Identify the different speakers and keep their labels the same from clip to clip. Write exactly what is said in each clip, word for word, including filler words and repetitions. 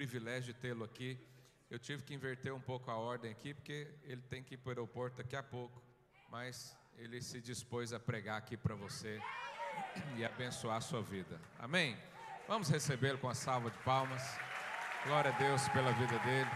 Speaker 1: privilégio de tê-lo aqui. Eu tive que inverter um pouco a ordem aqui, porque ele tem que ir para o aeroporto daqui a pouco, mas ele se dispôs a pregar aqui para você e abençoar a sua vida. Amém? Vamos recebê-lo com a salva de palmas. Glória a Deus pela vida dele.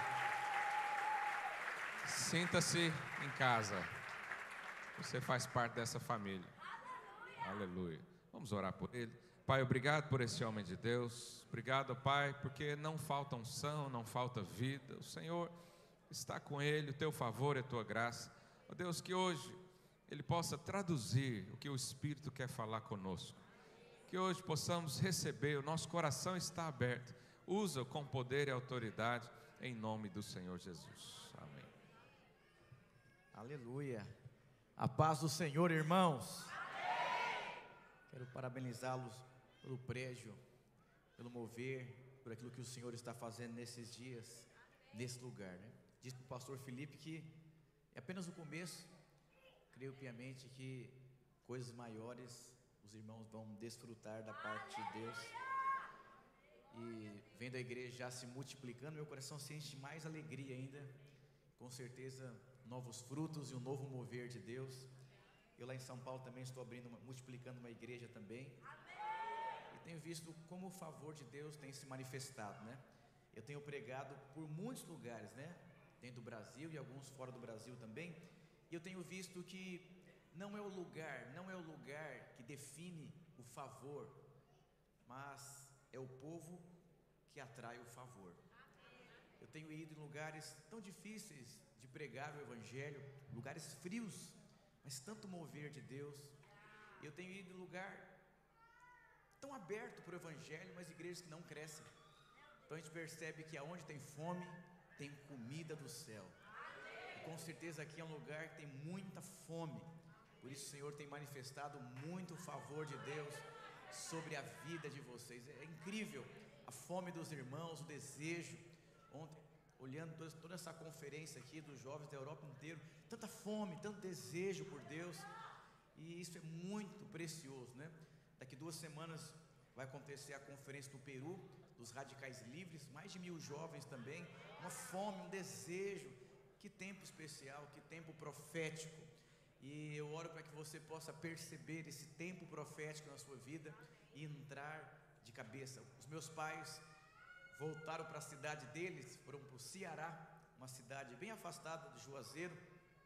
Speaker 1: Sinta-se em casa. Você faz parte dessa família. Aleluia. Vamos orar por ele. Pai, obrigado por esse homem de Deus. Obrigado, Pai, porque não falta unção, não falta vida. O Senhor está com ele, o teu favor e a tua graça. Ó Deus, que hoje ele possa traduzir o que o Espírito quer falar conosco. Que hoje possamos receber, o nosso coração está aberto. Usa com poder e autoridade, em nome do Senhor Jesus. Amém.
Speaker 2: Aleluia. A paz do Senhor, irmãos. Amém. Quero parabenizá-los pelo prédio, pelo mover, por aquilo que o Senhor está fazendo nesses dias, nesse lugar, né? Disse para o pastor Felipe que é apenas o começo. Creio piamente que coisas maiores os irmãos vão desfrutar da parte de Deus. E vendo a igreja já se multiplicando, meu coração sente mais alegria ainda. Com certeza, novos frutos e um novo mover de Deus. Eu lá em São Paulo também estou abrindo, uma, multiplicando uma igreja também. E tenho visto como o favor de Deus tem se manifestado, né? Eu tenho pregado por muitos lugares, né? Dentro do Brasil e alguns fora do Brasil também. E eu tenho visto que não é o lugar, não é o lugar que define o favor, mas é o povo que atrai o favor. Eu tenho ido em lugares tão difíceis de pregar o Evangelho, lugares frios, mas tanto mover de Deus. Eu tenho ido em lugar tão aberto para o Evangelho, mas igrejas que não crescem. Então a gente percebe que aonde tem fome, tem comida do céu. E com certeza aqui é um lugar que tem muita fome. Por isso o Senhor tem manifestado muito o favor de Deus sobre a vida de vocês. É incrível a fome dos irmãos, o desejo. Ontem, olhando toda, toda essa conferência aqui dos jovens da Europa inteira, tanta fome, tanto desejo por Deus. E isso é muito precioso, né? Daqui duas semanas vai acontecer a conferência do Peru, dos radicais livres, mais de mil jovens também. Uma fome, um desejo. Que tempo especial, que tempo profético. E eu oro para que você possa perceber esse tempo profético na sua vida e entrar de cabeça. Os meus pais voltaram para a cidade deles, foram para o Ceará, uma cidade bem afastada de Juazeiro.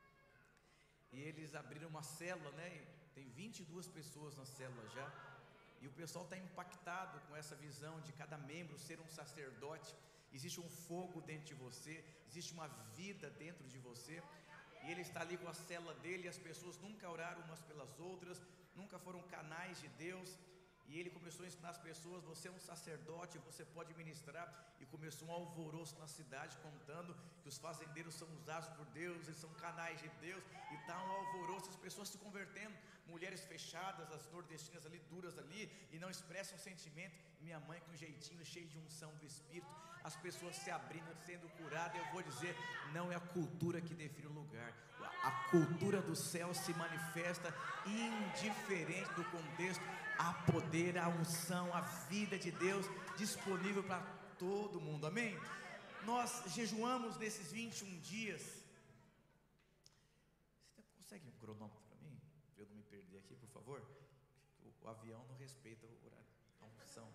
Speaker 2: E eles abriram uma célula, né? Tem vinte e duas pessoas na célula já. E o pessoal está impactado com essa visão de cada membro ser um sacerdote. Existe um fogo dentro de você, existe uma vida dentro de você. E ele está ali com a célula dele, e as pessoas nunca oraram umas pelas outras, nunca foram canais de Deus. E ele começou a ensinar as pessoas: você é um sacerdote, você pode ministrar. E começou um alvoroço na cidade, contando que os fazendeiros são usados por Deus, eles são canais de Deus. E está um alvoroço, as pessoas se convertendo. Mulheres fechadas, as nordestinas ali, duras ali, e não expressam sentimento. E minha mãe com um jeitinho cheio de unção do Espírito, as pessoas se abrindo, sendo curadas. Eu vou dizer, não é a cultura que define o lugar. A cultura do céu se manifesta indiferente do contexto. Há poder, a unção, a vida de Deus disponível para todo mundo, amém? Nós jejuamos nesses vinte e um dias. Você consegue um cronômetro para mim? Para eu não me perder aqui, por favor? O, o avião não respeita o horário, a unção.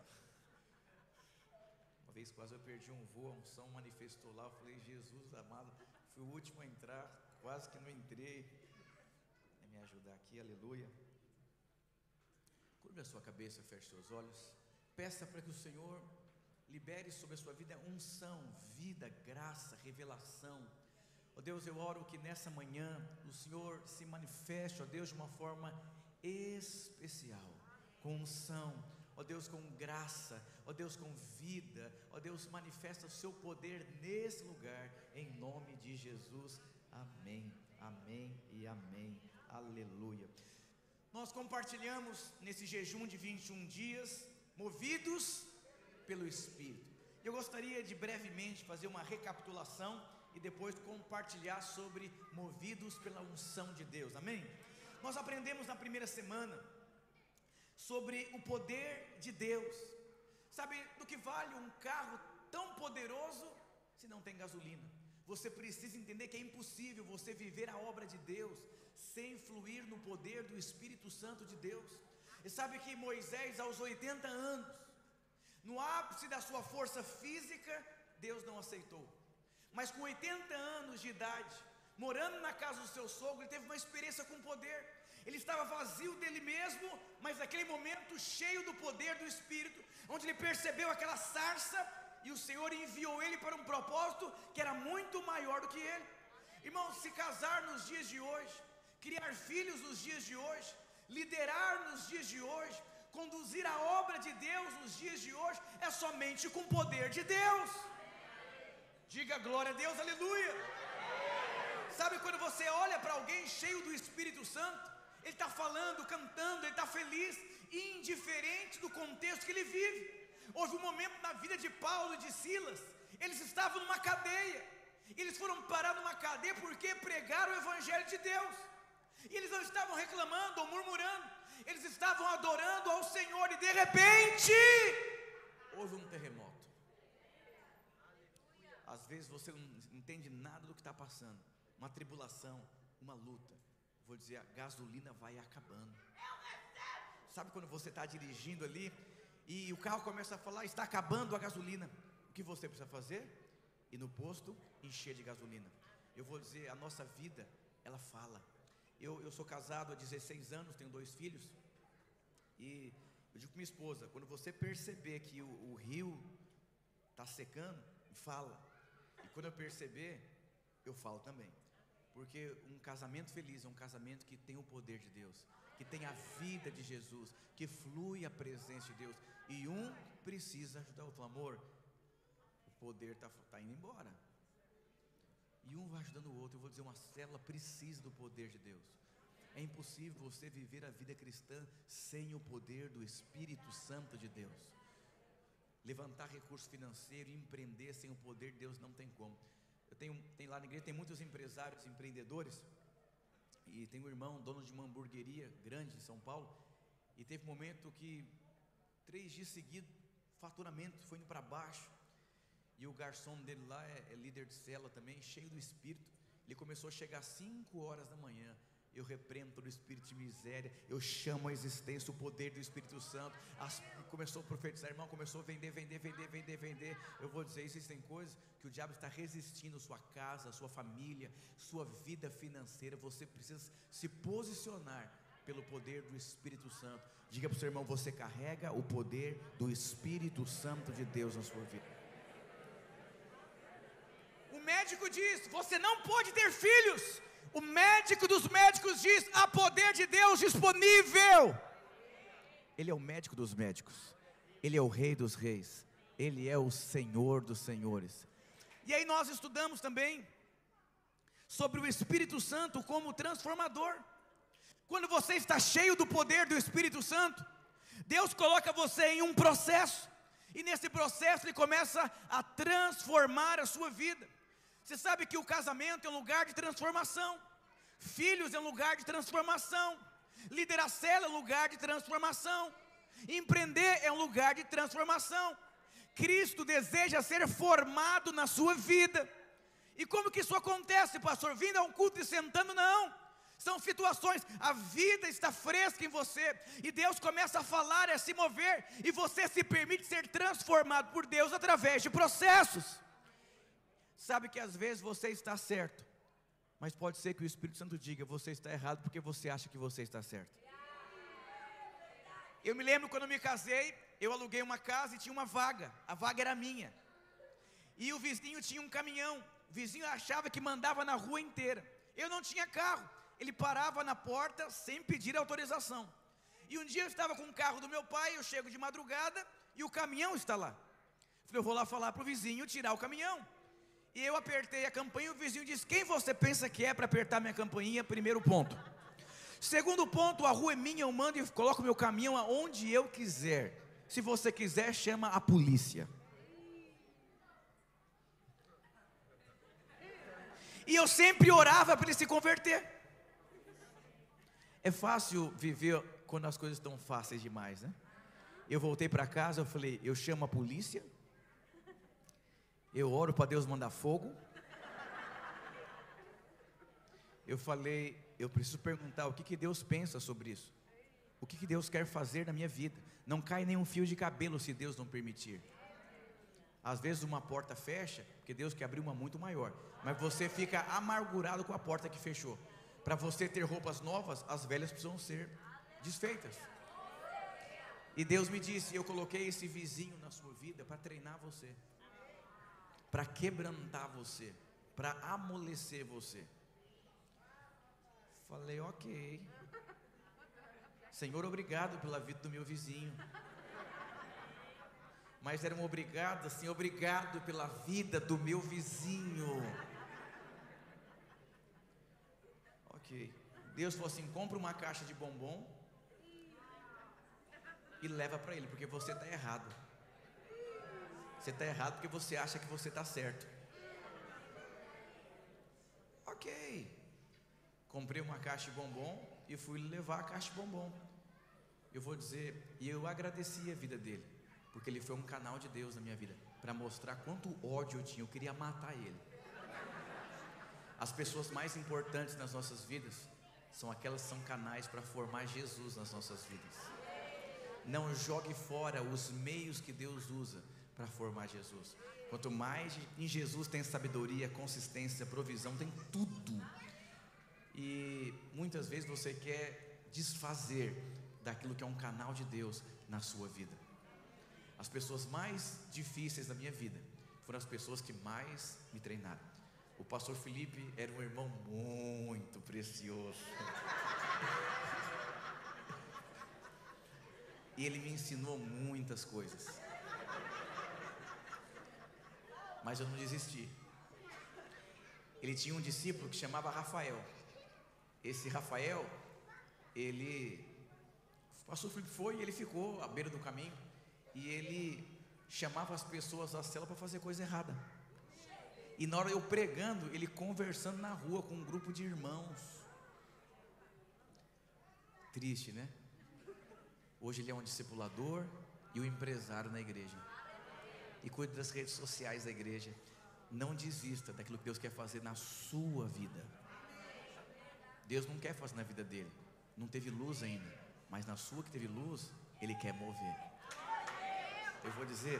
Speaker 2: Uma vez quase eu perdi um voo, a unção manifestou lá. Eu falei, Jesus amado, fui o último a entrar, quase que não entrei. Vai me ajudar aqui, aleluia. Curva a sua cabeça, feche seus olhos. Peça para que o Senhor libere sobre a sua vida unção, vida, graça, revelação. Ó Deus, eu oro que nessa manhã o Senhor se manifeste, ó Deus, de uma forma especial, com unção, ó Deus, com graça, ó Deus, com vida. Ó Deus, manifesta o seu poder nesse lugar, em nome de Jesus. Amém, amém e amém. Aleluia. Nós compartilhamos nesse jejum de vinte e um dias, movidos pelo Espírito. Eu gostaria de brevemente fazer uma recapitulação e depois compartilhar sobre movidos pela unção de Deus, amém? Nós aprendemos na primeira semana sobre o poder de Deus. Sabe do que vale um carro tão poderoso se não tem gasolina. Você precisa entender que é impossível você viver a obra de Deus sem fluir no poder do Espírito Santo de Deus. E sabe que Moisés, aos oitenta anos, no ápice da sua força física, Deus não aceitou. Mas com oitenta anos de idade, morando na casa do seu sogro, ele teve uma experiência com poder. Ele estava vazio dele mesmo, mas naquele momento cheio do poder do Espírito, onde ele percebeu aquela sarça, e o Senhor enviou ele para um propósito que era muito maior do que ele. Irmãos, se casar nos dias de hoje, criar filhos nos dias de hoje, liderar nos dias de hoje, conduzir a obra de Deus nos dias de hoje, é somente com o poder de Deus. Diga glória a Deus, aleluia. Sabe quando você olha para alguém cheio do Espírito Santo, ele está falando, cantando, ele está feliz, indiferente do contexto que ele vive. Houve um momento na vida de Paulo e de Silas, eles estavam numa cadeia, eles foram parar numa cadeia porque pregaram o Evangelho de Deus, e eles não estavam reclamando ou murmurando, eles estavam adorando ao Senhor, e de repente, houve um terremoto. Às vezes você não entende nada do que está passando, uma tribulação, uma luta, vou dizer, a gasolina vai acabando. Sabe quando você está dirigindo ali, e o carro começa a falar, está acabando a gasolina, o que você precisa fazer? Ir no posto, encher de gasolina. Eu vou dizer, a nossa vida, ela fala. Eu, eu sou casado há dezesseis anos, tenho dois filhos, e eu digo com minha esposa, quando você perceber que o, o rio está secando, fala. E quando eu perceber, eu falo também. Porque um casamento feliz é um casamento que tem o poder de Deus, que tem a vida de Jesus, que flui a presença de Deus, e um precisa ajudar o outro. Amor, o poder está tá indo embora, e um vai ajudando o outro. Eu vou dizer, uma célula precisa do poder de Deus. É impossível você viver a vida cristã sem o poder do Espírito Santo de Deus. Levantar recurso financeiro e empreender sem o poder de Deus não tem como. Eu tenho, tem lá na igreja, tem muitos empresários, empreendedores, e tem um irmão, dono de uma hamburgueria grande em São Paulo, e teve um momento que, três dias seguidos, faturamento foi indo para baixo, e o garçom dele lá é, é líder de célula também, cheio do Espírito. Ele começou a chegar às cinco horas da manhã. Eu repreendo todo o espírito de miséria, eu chamo a existência o poder do Espírito Santo. As, começou a profetizar, irmão, começou a vender, vender, vender, vender, vender. Eu vou dizer, existem coisas que o diabo está resistindo, sua casa, sua família, sua vida financeira. Você precisa se posicionar pelo poder do Espírito Santo. Diga para o seu irmão, você carrega o poder do Espírito Santo de Deus na sua vida. O médico diz, você não pode ter filhos. O médico dos médicos diz, há poder de Deus disponível. Ele é o médico dos médicos, Ele é o Rei dos reis, Ele é o Senhor dos senhores. E aí nós estudamos também sobre o Espírito Santo como transformador. Quando você está cheio do poder do Espírito Santo, Deus coloca você em um processo, e nesse processo Ele começa a transformar a sua vida. Você sabe que o casamento é um lugar de transformação, filhos é um lugar de transformação, liderar célula é um lugar de transformação, empreender é um lugar de transformação. Cristo deseja ser formado na sua vida. E como que isso acontece, pastor? Vindo a um culto e sentando? Não, são situações, a vida está fresca em você, e Deus começa a falar, a se mover, e você se permite ser transformado por Deus através de processos. Sabe que às vezes você está certo, mas pode ser que o Espírito Santo diga, você está errado porque você acha que você está certo. Eu me lembro quando eu me casei, eu aluguei uma casa e tinha uma vaga, a vaga era minha, e o vizinho tinha um caminhão, o vizinho achava que mandava na rua inteira. Eu não tinha carro, ele parava na porta sem pedir autorização. E um dia eu estava com o carro do meu pai, eu chego de madrugada e o caminhão está lá. Falei, eu vou lá falar para o vizinho tirar o caminhão. E eu apertei a campainha, e o vizinho disse, quem você pensa que é para apertar minha campainha? Primeiro ponto. Segundo ponto, a rua é minha, eu mando e coloco meu caminhão aonde eu quiser. Se você quiser, chama a polícia. E eu sempre orava para ele se converter. É fácil viver quando as coisas estão fáceis demais, né? Eu voltei para casa, eu falei, eu chamo a polícia, Eu oro para Deus mandar fogo. Eu falei, eu preciso perguntar o que, que Deus pensa sobre isso. O que, que Deus quer fazer na minha vida. Não cai nenhum fio de cabelo se Deus não permitir. Às vezes uma porta fecha, porque Deus quer abrir uma muito maior, mas você fica amargurado com a porta que fechou. Para você ter roupas novas, as velhas precisam ser desfeitas. E Deus me disse, eu coloquei esse vizinho na sua vida para treinar você, para quebrantar você, para amolecer você. Falei, ok, Senhor, obrigado pela vida do meu vizinho. Mas era um obrigado assim, obrigado pela vida do meu vizinho. Ok, Deus falou assim, compra uma caixa de bombom e leva para ele, porque você está errado. Você está errado porque você acha que você está certo. Ok, comprei uma caixa de bombom e fui levar a caixa de bombom. Eu vou dizer, e eu agradeci a vida dele, porque ele foi um canal de Deus na minha vida, para mostrar quanto ódio eu tinha, eu queria matar ele. As pessoas mais importantes nas nossas vidas são aquelas que são canais para formar Jesus nas nossas vidas. Não jogue fora os meios que Deus usa para formar Jesus. Quanto mais em Jesus tem sabedoria, consistência, provisão, tem tudo. E muitas vezes você quer desfazer daquilo que é um canal de Deus na sua vida. As pessoas mais difíceis da minha vida foram as pessoas que mais me treinaram. O pastor Felipe era um irmão muito precioso. E ele me ensinou muitas coisas. Mas eu não desisti. Ele tinha um discípulo que chamava Rafael. Esse Rafael, ele, o pastor Felipe foi e ele ficou à beira do caminho. E ele chamava as pessoas da cela para fazer coisa errada. E na hora eu pregando, ele conversando na rua com um grupo de irmãos. Triste, né? Hoje ele é um discipulador e um empresário na igreja. E cuida das redes sociais da igreja. Não desista daquilo que Deus quer fazer na sua vida. Deus não quer fazer na vida dele. Não teve luz ainda. Mas na sua que teve luz, Ele quer mover. Eu vou dizer...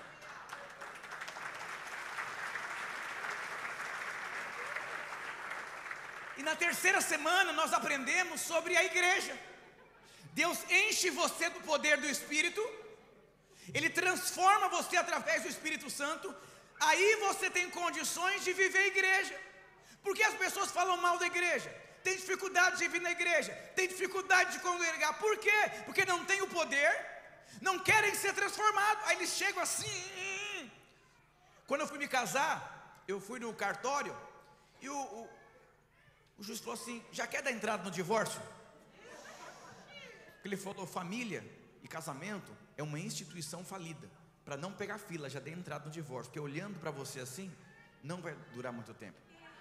Speaker 2: E na terceira semana nós aprendemos sobre a igreja. Deus enche você do poder do Espírito. Ele transforma você através do Espírito Santo. Aí você tem condições de viver a igreja. Porque as pessoas falam mal da igreja, tem dificuldade de vir na igreja, tem dificuldade de congregar. Por quê? Porque não tem o poder, não querem ser transformados. Aí eles chegam assim. Quando eu fui me casar, eu fui no cartório e o, o, o juiz falou assim: já quer dar entrada no divórcio? Porque ele falou: família e casamento é uma instituição falida. Para não pegar fila, já dei entrada no divórcio. Porque olhando para você assim, não vai durar muito tempo.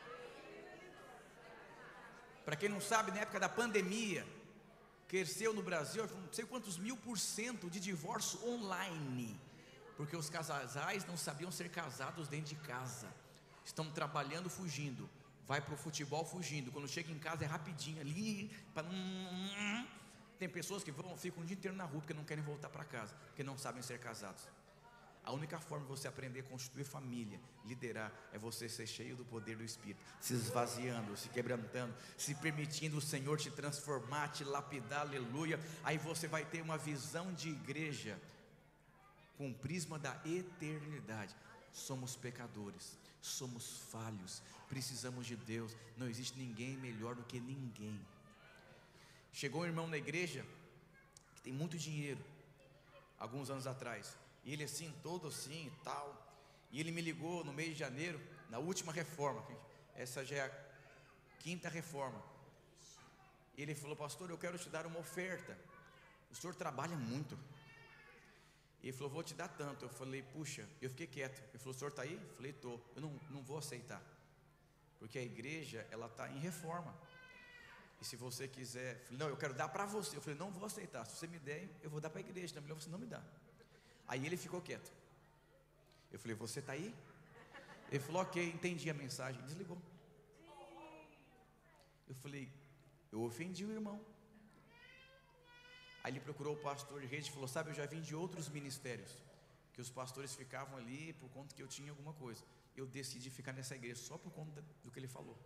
Speaker 2: Para quem não sabe, na época da pandemia, cresceu no Brasil, não sei quantos mil por cento de divórcio online. Porque os casais não sabiam ser casados dentro de casa. Estão trabalhando fugindo. Vai para o futebol fugindo. Quando chega em casa é rapidinho ali. Pra... Tem pessoas que vão, ficam o dia inteiro na rua porque não querem voltar para casa, porque não sabem ser casados. A única forma de você aprender a constituir família, liderar, é você ser cheio do poder do Espírito, se esvaziando, se quebrantando, se permitindo o Senhor te transformar, te lapidar, aleluia. Aí você vai ter uma visão de igreja com o prisma da eternidade. Somos pecadores, somos falhos, precisamos de Deus. Não existe ninguém melhor do que ninguém. Chegou um irmão na igreja que tem muito dinheiro, alguns anos atrás. E ele assim, todo assim e tal. E ele me ligou no mês de janeiro, na última reforma. Essa já é a quinta reforma. E ele falou: pastor, eu quero te dar uma oferta. O senhor trabalha muito. E ele falou: vou te dar tanto. Eu falei: puxa, eu fiquei quieto. Ele falou: o senhor está aí? Eu falei: estou. Eu não, não vou aceitar. Porque a igreja, ela está em reforma. E se você quiser, eu falei: não, eu quero dar para você. Eu falei: não vou aceitar. Se você me der, eu vou dar para a igreja. Não é melhor você não me dar. Aí ele ficou quieto. Eu falei: você está aí? Ele falou, ok, entendi a mensagem, desligou. Eu falei, eu ofendi o irmão. Aí ele procurou o pastor de rede e falou, sabe, eu já vim de outros ministérios, que os pastores ficavam ali por conta que eu tinha alguma coisa. Eu decidi ficar nessa igreja só por conta do que ele falou.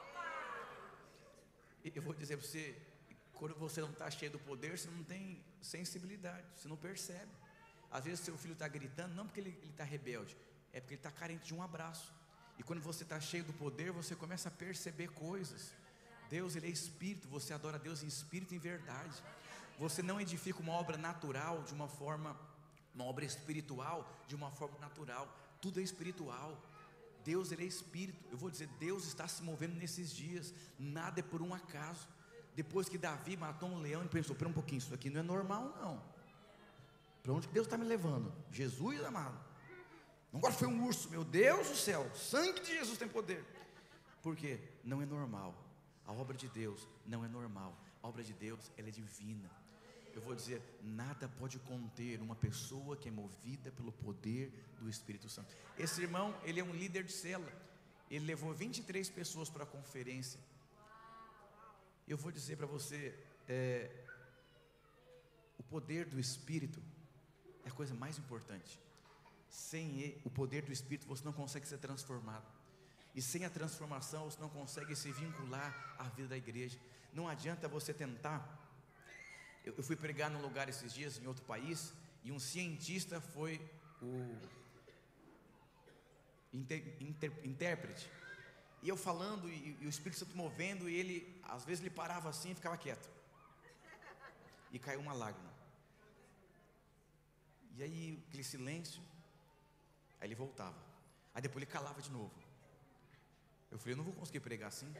Speaker 2: Eu vou dizer para você, quando você não está cheio do poder, você não tem sensibilidade, você não percebe. Às vezes seu filho está gritando, não porque ele está rebelde, é porque ele está carente de um abraço. E quando você está cheio do poder, você começa a perceber coisas. Deus, Ele é Espírito, você adora Deus em Espírito e em verdade. Você não edifica uma obra natural de uma forma, uma obra espiritual de uma forma natural. Tudo é espiritual. Deus, Ele é Espírito. Eu vou dizer, Deus está se movendo nesses dias. Nada é por um acaso. Depois que Davi matou um leão, ele pensou, espera um pouquinho, isso aqui não é normal não. Para onde que Deus está me levando? Jesus amado. Agora foi um urso, meu Deus do céu, o sangue de Jesus tem poder. Por quê? Não é normal. A obra de Deus não é normal. A obra de Deus, ela é divina. Eu vou dizer, nada pode conter uma pessoa que é movida pelo poder do Espírito Santo. Esse irmão, ele é um líder de célula. Ele levou vinte e três pessoas para a conferência. Eu vou dizer para você, é, o poder do Espírito é a coisa mais importante. Sem ele, o poder do Espírito, você não consegue ser transformado. E sem a transformação, você não consegue se vincular à vida da igreja. Não adianta você tentar. Eu, eu fui pregar num lugar esses dias, em outro país, e um cientista foi o inter, inter, intérprete. E eu falando, e, e o Espírito Santo movendo, e ele, às vezes ele parava assim e ficava quieto. E caiu uma lágrima. E aí, aquele silêncio. Aí ele voltava. Aí depois ele calava de novo. Eu falei, eu não vou conseguir pregar assim.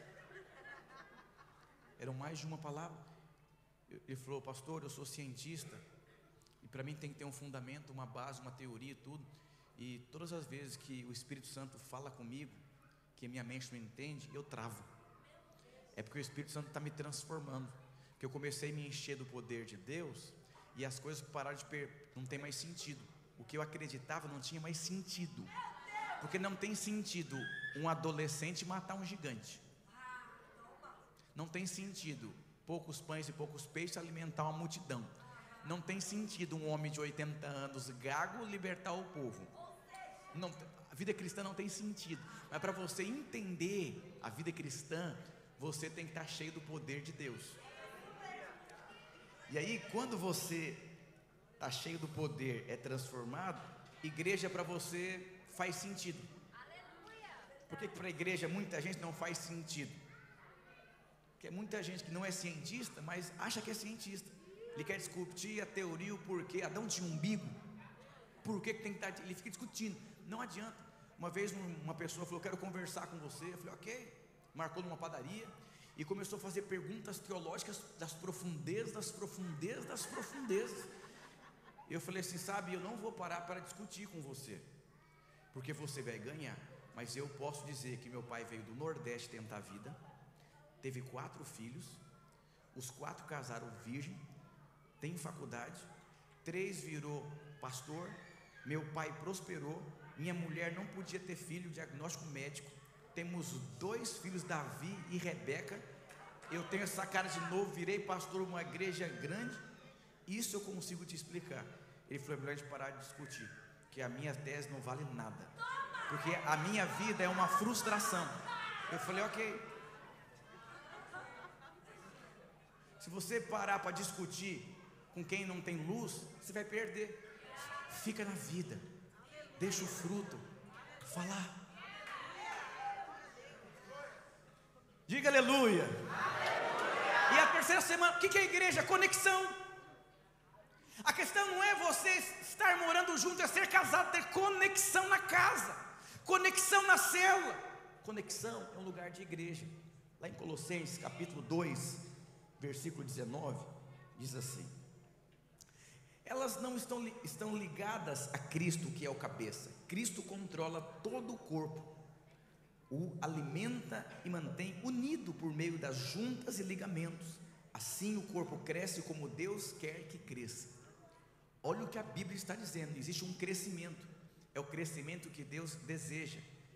Speaker 2: Eram mais de uma palavra. Ele falou, pastor, eu sou cientista. E para mim tem que ter um fundamento, uma base, uma teoria e tudo. E todas as vezes que o Espírito Santo fala comigo, que a minha mente não entende, eu travo. É porque o Espírito Santo está me transformando. Porque eu comecei a me encher do poder de Deus. E as coisas pararam de per... não tem mais sentido. O que eu acreditava não tinha mais sentido. Porque não tem sentido um adolescente matar um gigante. Não tem sentido poucos pães e poucos peixes alimentar uma multidão. Não tem sentido um homem de oitenta anos gago libertar o povo. Não, a vida cristã não tem sentido. Mas para você entender a vida cristã, você tem que estar cheio do poder de Deus. E aí, quando você está cheio do poder, é transformado, igreja para você faz sentido. Por que para a igreja muita gente não faz sentido? Porque é muita gente que não é cientista, mas acha que é cientista. Ele quer discutir a teoria, o porquê. Adão tinha um umbigo. Por que que tem que estar? Ele fica discutindo. Não adianta. Uma vez uma pessoa falou, quero conversar com você. Eu falei, ok. Marcou numa padaria e começou a fazer perguntas teológicas das profundezas, das profundezas, das profundezas. Eu falei assim, sabe, eu não vou parar para discutir com você, porque você vai ganhar. Mas eu posso dizer que meu pai veio do Nordeste tentar a vida, teve quatro filhos, os quatro casaram virgem, tem faculdade, três virou pastor, meu pai prosperou, minha mulher não podia ter filho, diagnóstico médico, temos dois filhos, Davi e Rebeca, eu tenho essa cara de novo, virei pastor de uma igreja grande, isso eu consigo te explicar. Ele falou, é melhor a gente parar de discutir, que a minha tese não vale nada, porque a minha vida é uma frustração. Eu falei, ok. Se você parar para discutir com quem não tem luz, você vai perder. Fica na vida, deixa o fruto falar. Diga aleluia. E a terceira semana, o que é a igreja? Conexão. A questão não é você estar morando junto, é ser casado, ter conexão na casa, conexão na célula. Conexão é um lugar de igreja. Lá em Colossenses capítulo dois, versículo dezenove, diz assim: elas não estão, estão ligadas a Cristo, que é o cabeça. Cristo controla todo o corpo, o alimenta e mantém unido por meio das juntas e ligamentos. Assim o corpo cresce como Deus quer que cresça. Olha o que a Bíblia está dizendo, existe um crescimento, é o crescimento que Deus deseja,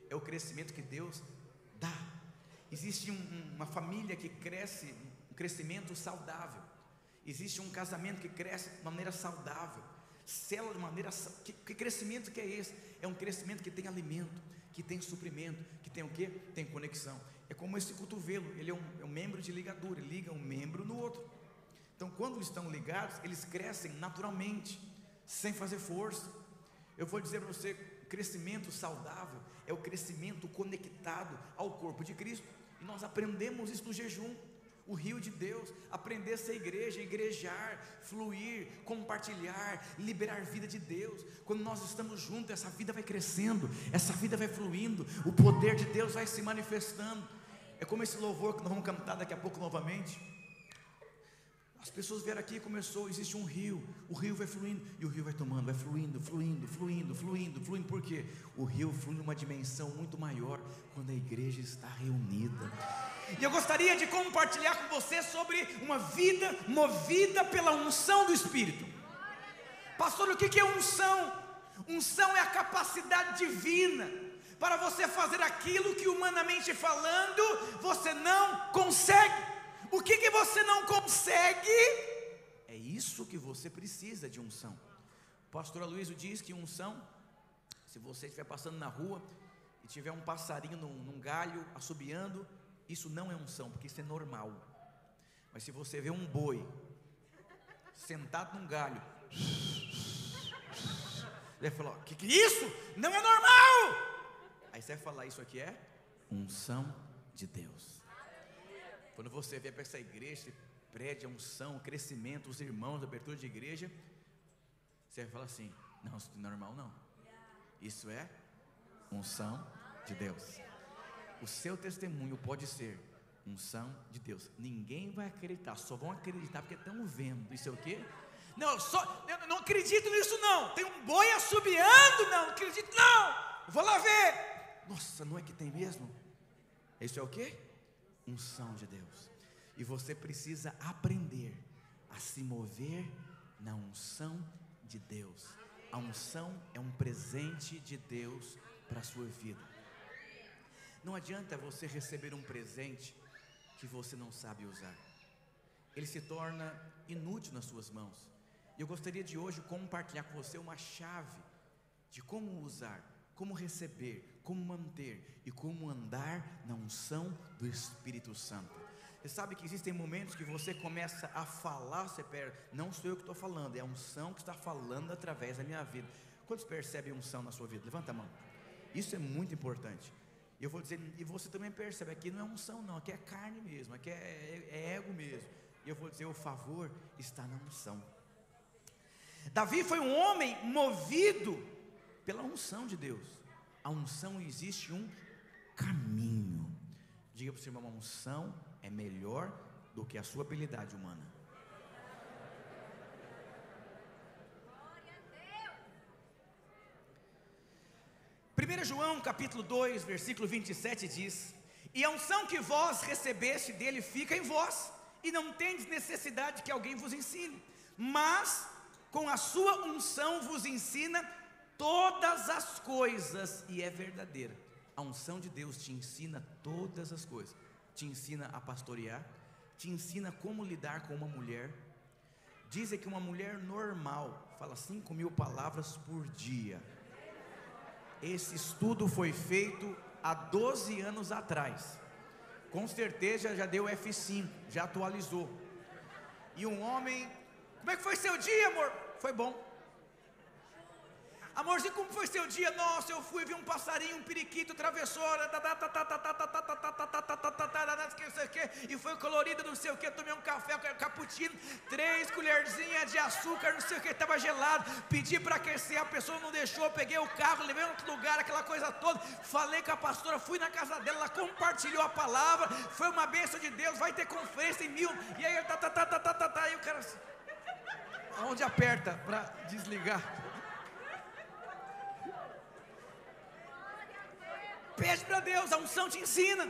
Speaker 2: é o crescimento que Deus dá. Existe um, uma família que cresce, um crescimento saudável. Existe um casamento que cresce de maneira saudável. Célula de maneira, que, que crescimento que é esse? É um crescimento que tem alimento, que tem suprimento, que tem o quê? Tem conexão. É como esse cotovelo, ele é um, é um membro de ligadura, ele liga um membro no outro. Então quando estão ligados, eles crescem naturalmente, sem fazer força. Eu vou dizer para você, crescimento saudável é o crescimento conectado ao corpo de Cristo. E nós aprendemos isso no jejum. O rio de Deus, aprender a ser igreja, igrejar, fluir, compartilhar, liberar vida de Deus. Quando nós estamos juntos, essa vida vai crescendo, essa vida vai fluindo, o poder de Deus vai se manifestando. É como esse louvor que nós vamos cantar daqui a pouco novamente. As pessoas vieram aqui e começou, existe um rio, o rio vai fluindo, e o rio vai tomando, vai fluindo, fluindo, fluindo, fluindo, fluindo. Por quê? O rio flui numa dimensão muito maior quando a igreja está reunida. E eu gostaria de compartilhar com você sobre uma vida movida pela unção do Espírito. Pastor, o que é unção? Unção é a capacidade divina para você fazer aquilo que humanamente falando você não consegue. O que que você não consegue? É isso que você precisa de unção. O pastor Aloysio diz que unção, se você estiver passando na rua e tiver um passarinho num, num galho assobiando, isso não é unção, porque isso é normal. Mas se você vê um boi sentado num galho, você vai falar: o que, que é isso? Não é normal. Aí você vai falar: isso aqui é unção de Deus. Quando você vier para essa igreja, esse prédio, a unção, o crescimento, os irmãos, a abertura de igreja, você vai falar assim: não, isso não é normal não. Isso é unção de Deus. O seu testemunho pode ser unção de Deus. Ninguém vai acreditar, só vão acreditar porque estão vendo. Isso é o quê? Não, só, eu não acredito nisso não. Tem um boi assobiando, não, não acredito não. Vou lá ver. Nossa, não é que tem mesmo? Isso é o quê? Unção de Deus. E você precisa aprender a se mover na unção de Deus. A unção é um presente de Deus para a sua vida. Não adianta você receber um presente que você não sabe usar. Ele se torna inútil nas suas mãos. E eu gostaria de hoje compartilhar com você uma chave de como usar, como receber, como manter e como andar na unção do Espírito Santo. Você sabe que existem momentos que você começa a falar, você perde, não sou eu que estou falando, é a unção que está falando através da minha vida. Quantos percebem a unção na sua vida? Levanta a mão. Isso é muito importante. E eu vou dizer, e você também percebe, aqui não é unção não, aqui é carne mesmo, aqui é, é, é ego mesmo. E eu vou dizer, o favor está na unção. Davi foi um homem movido pela unção de Deus. A unção, existe um caminho. Diga para o seu irmão: a unção é melhor do que a sua habilidade humana. primeiro João capítulo dois, versículo vinte e sete diz: e a unção que vós recebeste dele fica em vós, e não tendes necessidade que alguém vos ensine, mas com a sua unção vos ensina todas as coisas, e é verdadeira. A unção de Deus te ensina todas as coisas. Te ensina a pastorear, te ensina como lidar com uma mulher. Dizem que uma mulher normal fala cinco mil palavras por dia. Esse estudo foi feito há doze anos atrás. Com certeza já deu F cinco, já atualizou. E um homem: como é que foi seu dia, amor? Foi bom. Amorzinho, como foi seu dia? Nossa, eu fui, vi um passarinho, um periquito, atravessou, e foi colorido, não sei o que, tomei um café, cappuccino, três colherzinhas de açúcar, não sei o que, estava gelado, pedi para aquecer, a pessoa não deixou, peguei o carro, levei em outro lugar, aquela coisa toda, falei com a pastora, fui na casa dela, ela compartilhou a palavra, foi uma bênção de Deus, vai ter conferência em mil, e aí, tá, tá, tá, tá, tá, tá, tá, e o cara, aonde aperta para desligar? Pede para Deus, a unção te ensina.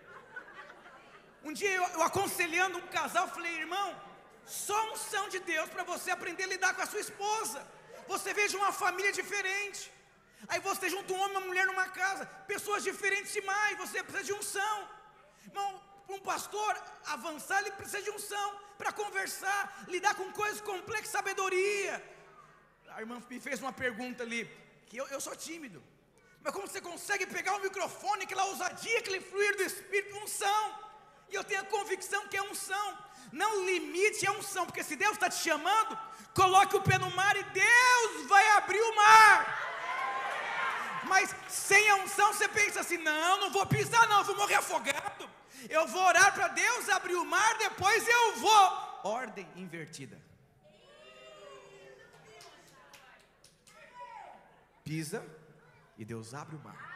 Speaker 2: Um dia eu, eu aconselhando um casal, falei: irmão, só unção de Deus para você aprender a lidar com a sua esposa. Você veja uma família diferente. Aí você junta um homem e uma mulher numa casa, pessoas diferentes demais, você precisa de unção. Irmão, um pastor avançar, ele precisa de unção para conversar, lidar com coisas complexas, sabedoria. A irmã me fez uma pergunta ali, que eu, eu sou tímido, mas como você consegue pegar o microfone, aquela ousadia, aquele fluir do Espírito, unção? E eu tenho a convicção que é unção. Não limite a unção, porque se Deus está te chamando, coloque o pé no mar e Deus vai abrir o mar. Mas sem a unção você pensa assim, não, não vou pisar não, vou morrer afogado. Eu vou orar para Deus abrir o mar, depois eu vou. Ordem invertida. Pisa e Deus abre o mar.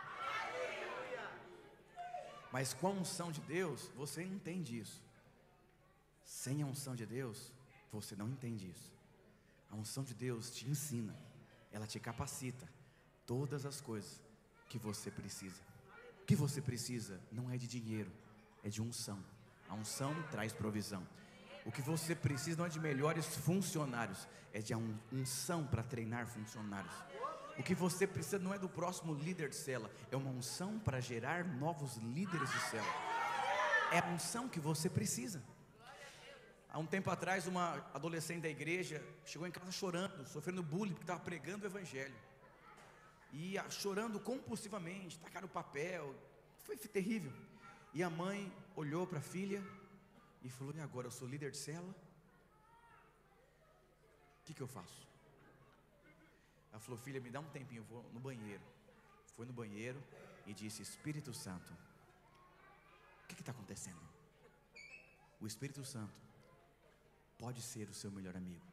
Speaker 2: Mas com a unção de Deus, você entende isso. Sem a unção de Deus, você não entende isso. A unção de Deus te ensina, ela te capacita todas as coisas que você precisa. O que você precisa não é de dinheiro, é de unção. A unção traz provisão. O que você precisa não é de melhores funcionários, é de unção para treinar funcionários. O que você precisa não é do próximo líder de célula, é uma unção para gerar novos líderes de célula. É a unção que você precisa. Há um tempo atrás, uma adolescente da igreja chegou em casa chorando, sofrendo bullying, porque estava pregando o evangelho. E chorando compulsivamente, tacaram o papel, foi terrível. E a mãe olhou para a filha e falou: e agora, eu sou líder de célula? O que, que eu faço? Ela falou: filha, me dá um tempinho, eu vou no banheiro. Foi no banheiro e disse: Espírito Santo, o que está acontecendo? O Espírito Santo pode ser o seu melhor amigo.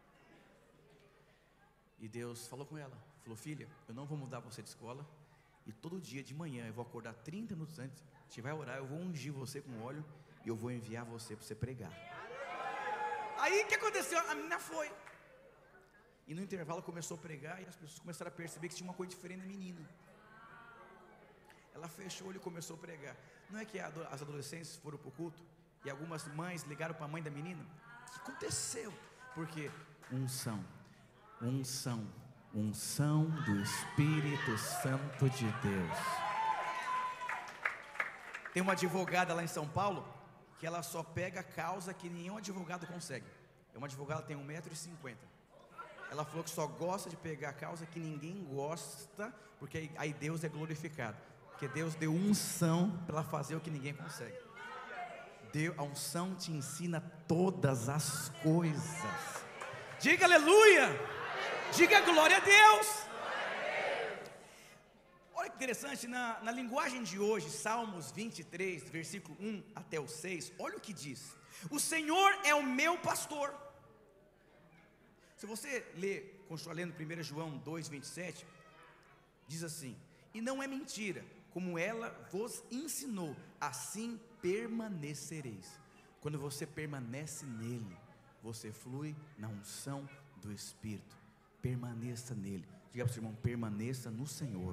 Speaker 2: E Deus falou com ela, falou: filha, eu não vou mudar você de escola, e todo dia de manhã eu vou acordar trinta minutos antes, a gente vai orar, eu vou ungir você com óleo, e eu vou enviar você para você pregar. Aí o que aconteceu? A menina foi, e no intervalo começou a pregar, e as pessoas começaram a perceber que tinha uma coisa diferente na menina. Ela fechou o olho e começou a pregar. Não é que as adolescentes foram para o culto, e algumas mães ligaram para a mãe da menina? O que aconteceu? Porque unção, unção, unção do Espírito Santo de Deus. Tem uma advogada lá em São Paulo, que ela só pega causa que nenhum advogado consegue. É uma advogada que tem um metro e cinquenta. Ela falou que só gosta de pegar causa que ninguém gosta, porque aí Deus é glorificado. Porque Deus deu unção para ela fazer o que ninguém consegue. Deus, a unção te ensina todas as coisas. Diga aleluia. Diga glória a Deus. Olha que interessante, na, na linguagem de hoje, Salmos vinte e três, versículo um até o seis, olha o que diz: o Senhor é o meu pastor. Se você ler, continua lendo primeiro João dois, vinte e sete, diz assim: e não é mentira, como ela vos ensinou, assim permanecereis. Quando você permanece nele, você flui na unção do Espírito. Permaneça nele. Diga para o seu irmão: permaneça no Senhor.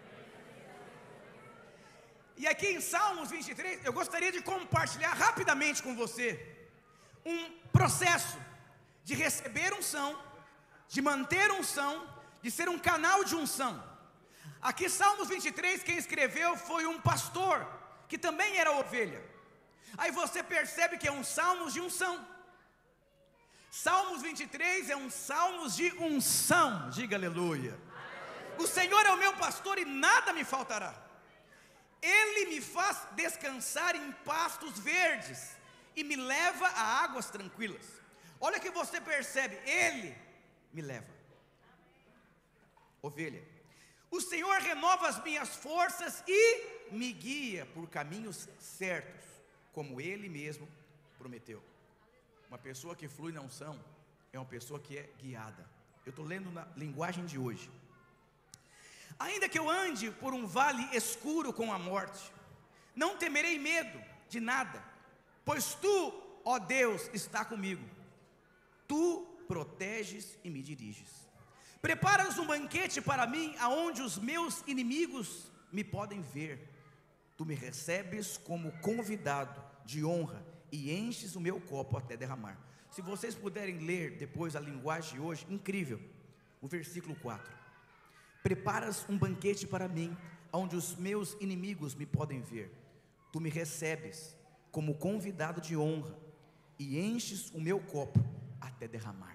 Speaker 2: E aqui em Salmos vinte e três, eu gostaria de compartilhar rapidamente com você um processo de receber unção, de manter unção, de ser um canal de unção. Aqui Salmos vinte e três, quem escreveu foi um pastor, que também era ovelha. Aí você percebe que é um salmos de unção. Salmos vinte e três é um salmos de unção. Diga aleluia. O Senhor é o meu pastor e nada me faltará. Ele me faz descansar em pastos verdes e me leva a águas tranquilas. Olha que você percebe, Ele me leva. Ovelha, o Senhor renova as minhas forças e me guia por caminhos certos, como Ele mesmo prometeu. Uma pessoa que flui na unção é uma pessoa que é guiada. Eu estou lendo na linguagem de hoje. Ainda que eu ande por um vale escuro com a morte, não temerei medo de nada, pois Tu, ó Deus, está comigo. Tu proteges e me diriges. Preparas um banquete para mim, aonde os meus inimigos me podem ver. Tu me recebes como convidado de honra e enches o meu copo até derramar. Se vocês puderem ler depois a linguagem de hoje, incrível. O versículo quatro. Preparas um banquete para mim, onde os meus inimigos me podem ver. Tu me recebes como convidado de honra e enches o meu copo até derramar.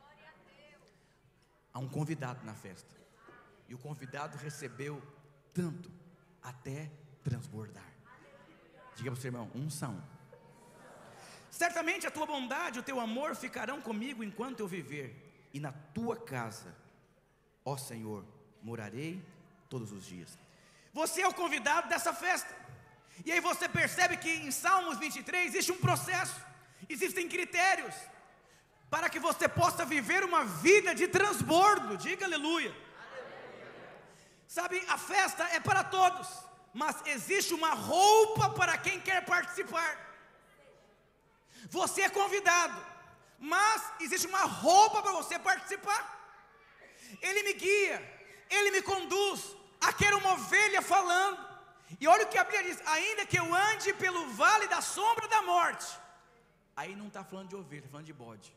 Speaker 2: Há um convidado na festa, e o convidado recebeu tanto até transbordar. Diga para o seu irmão: unção. Certamente a tua bondade e o teu amor ficarão comigo enquanto eu viver, e na tua casa, ó Senhor, morarei todos os dias. Você é o convidado dessa festa. E aí você percebe que em Salmos vinte e três existe um processo, existem critérios para que você possa viver uma vida de transbordo. Diga aleluia. Sabe, a festa é para todos, mas existe uma roupa para quem quer participar. Você é convidado, mas existe uma roupa para você participar. Ele me guia, Ele me conduz. Aqui era uma ovelha falando. E olha o que a Bíblia diz: ainda que eu ande pelo vale da sombra da morte. Aí não está falando de ovelha, está falando de bode.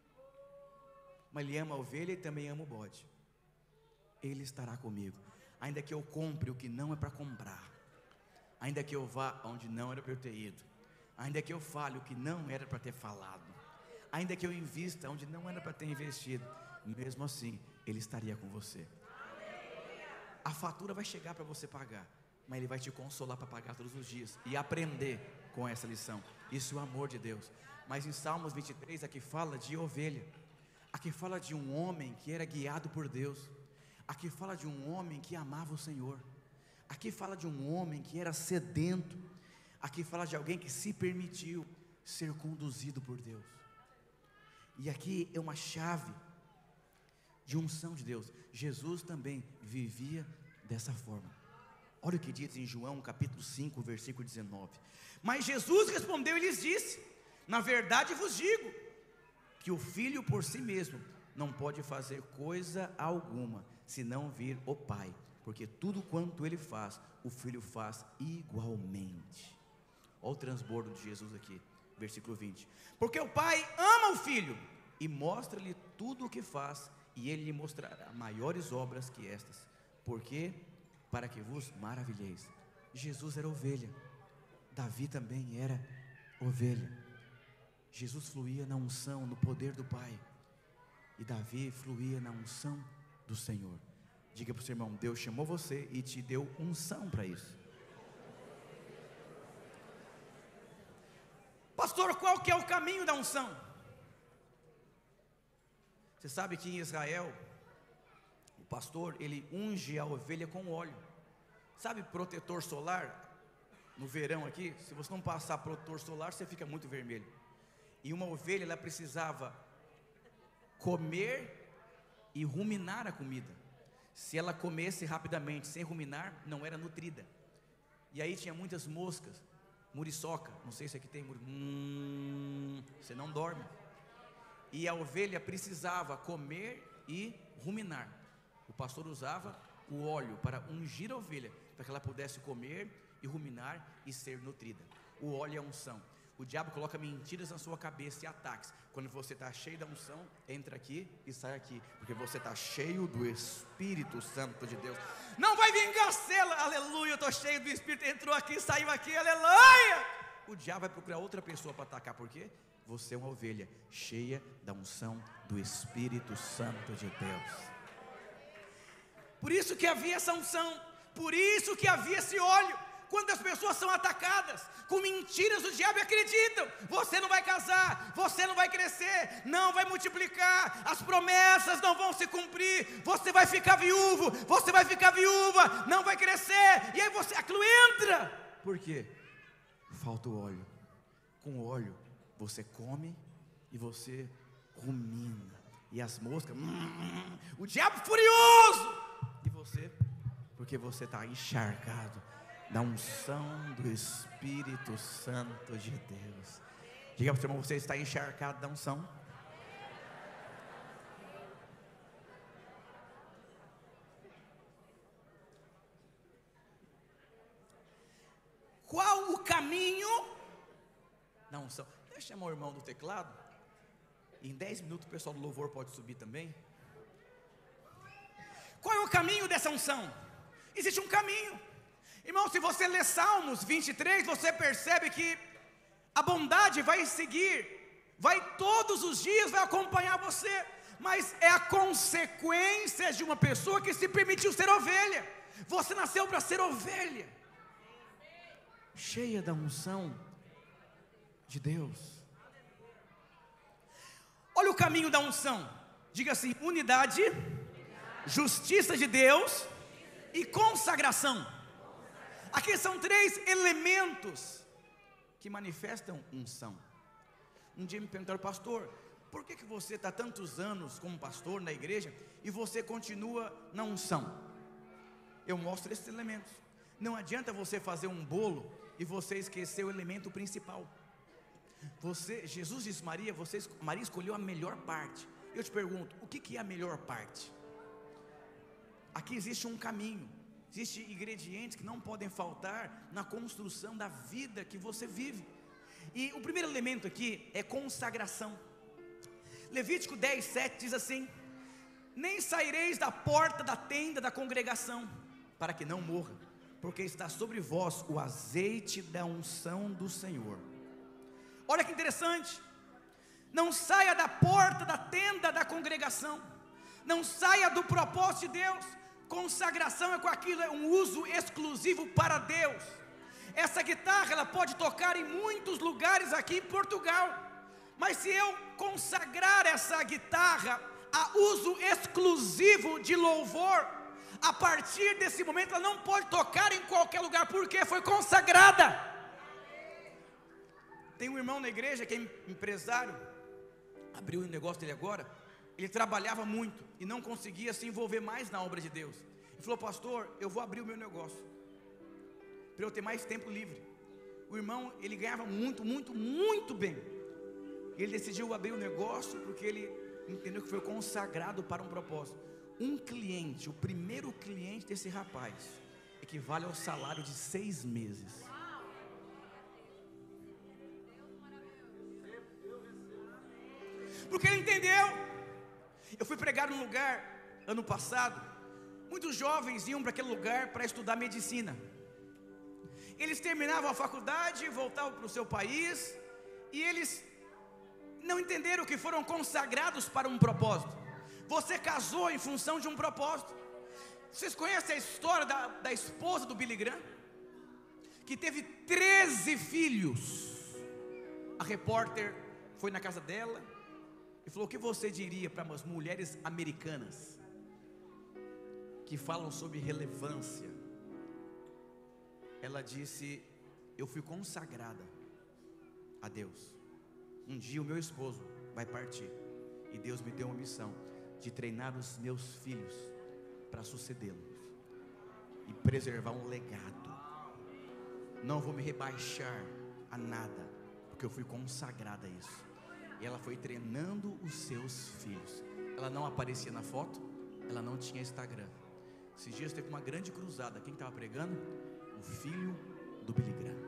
Speaker 2: Mas Ele ama a ovelha e também ama o bode. Ele estará comigo. Ainda que eu compre o que não é para comprar, ainda que eu vá onde não era para eu ter ido, ainda que eu fale o que não era para ter falado, ainda que eu invista onde não era para ter investido, mesmo assim Ele estaria com você. A fatura vai chegar para você pagar, mas Ele vai te consolar para pagar todos os dias e aprender com essa lição. Isso é o amor de Deus. Mas em Salmos vinte e três aqui fala de ovelha, aqui fala de um homem que era guiado por Deus, aqui fala de um homem que amava o Senhor, aqui fala de um homem que era sedento, aqui fala de alguém que se permitiu ser conduzido por Deus. E aqui é uma chave de unção de Deus. Jesus também vivia dessa forma. Olha o que diz em João capítulo cinco, versículo dezenove. Mas Jesus respondeu e lhes disse: na verdade vos digo, que o Filho por si mesmo não pode fazer coisa alguma, se não vir o Pai, porque tudo quanto Ele faz, o Filho faz igualmente. Olha o transbordo de Jesus aqui, versículo vinte. Porque o Pai ama o Filho, e mostra-lhe tudo o que faz, e Ele lhe mostrará maiores obras que estas. Porque para que vos maravilheis. Jesus era ovelha, Davi também era ovelha. Jesus fluía na unção, no poder do Pai, e Davi fluía na unção do Senhor. Diga para o seu irmão: Deus chamou você e te deu unção para isso. Pastor, qual que é o caminho da unção? Você sabe que em Israel, o pastor, ele unge a ovelha com óleo. Sabe protetor solar? No verão aqui, se você não passar protetor solar, você fica muito vermelho. E uma ovelha, ela precisava comer e ruminar a comida. Se ela comesse rapidamente, sem ruminar, não era nutrida. E aí tinha muitas moscas, muriçoca, não sei se aqui tem muriçoca, hum, você não dorme. E a ovelha precisava comer e ruminar. O pastor usava o óleo para ungir a ovelha, para que ela pudesse comer e ruminar e ser nutrida. O óleo é a unção. O diabo coloca mentiras na sua cabeça e ataques. Quando você está cheio da unção, entra aqui e sai aqui, porque você está cheio do Espírito Santo de Deus. Não vai vingar-se-la, aleluia, eu estou cheio do Espírito, entrou aqui, saiu aqui, aleluia. O diabo vai procurar outra pessoa para atacar, por quê? Você é uma ovelha cheia da unção do Espírito Santo de Deus. Por isso que havia essa unção, por isso que havia esse óleo. Quando as pessoas são atacadas com mentiras, o diabo acreditam: você não vai casar, você não vai crescer, não vai multiplicar, as promessas não vão se cumprir, você vai ficar viúvo, você vai ficar viúva, não vai crescer. E aí você, aquilo entra. Por quê? Falta o óleo. Com o óleo você come e você rumina. E as moscas, hum, o diabo furioso. E você, porque você está encharcado da unção do Espírito Santo de Deus. Diga para o seu irmão: você está encharcado da unção? Qual o caminho da unção? Deixa eu chamar o irmão do teclado. Em dez minutos o pessoal do louvor pode subir também. Qual é o caminho dessa unção? Existe um caminho. Irmão, se você ler Salmos vinte e três, você percebe que a bondade vai seguir, vai todos os dias, vai acompanhar você. Mas é a consequência de uma pessoa que se permitiu ser ovelha. Você nasceu para ser ovelha, cheia da unção de Deus. Olha o caminho da unção. Diga assim: unidade, justiça de Deus e consagração. Aqui são três elementos que manifestam unção. Um dia me perguntaram: pastor, por que, que você está tantos anos como pastor na igreja e você continua na unção? Eu mostro esses elementos. Não adianta você fazer um bolo e você esquecer o elemento principal. Você, Jesus disse: Maria, você, Maria escolheu a melhor parte. Eu te pergunto, o que, que é a melhor parte? Aqui existe um caminho, existem ingredientes que não podem faltar na construção da vida que você vive. E o primeiro elemento aqui é consagração. Levítico dez, sete diz assim: nem saireis da porta da tenda da congregação, para que não morra, porque está sobre vós o azeite da unção do Senhor. Olha que interessante. Não saia da porta da tenda da congregação, não saia do propósito de Deus. Consagração é com aquilo, é um uso exclusivo para Deus. Essa guitarra, ela pode tocar em muitos lugares aqui em Portugal, mas se eu consagrar essa guitarra a uso exclusivo de louvor, a partir desse momento ela não pode tocar em qualquer lugar, porque foi consagrada. Tem um irmão na igreja que é empresário, abriu um negócio dele agora. Ele trabalhava muito e não conseguia se envolver mais na obra de Deus. Ele falou: pastor, eu vou abrir o meu negócio para eu ter mais tempo livre. O irmão, ele ganhava muito, muito, muito bem. Ele decidiu abrir o negócio porque ele entendeu que foi consagrado para um propósito. Um cliente, o primeiro cliente desse rapaz, equivale ao salário de seis meses. Porque ele entendeu. Eu fui pregar num lugar ano passado. Muitos jovens iam para aquele lugar para estudar medicina. Eles terminavam a faculdade, voltavam para o seu país, e eles não entenderam que foram consagrados para um propósito. Você casou em função de um propósito. Vocês conhecem a história da, da esposa do Billy Graham? Que teve treze filhos. A repórter foi na casa dela e falou: o que você diria para as mulheres americanas que falam sobre relevância? Ela disse: eu fui consagrada a Deus. Um dia o meu esposo vai partir, e Deus me deu uma missão de treinar os meus filhos para sucedê-los e preservar um legado. Não vou me rebaixar a nada, porque eu fui consagrada a isso. E ela foi treinando os seus filhos. Ela não aparecia na foto, ela não tinha Instagram. Esses dias teve uma grande cruzada. Quem estava pregando? O filho do Billy Graham.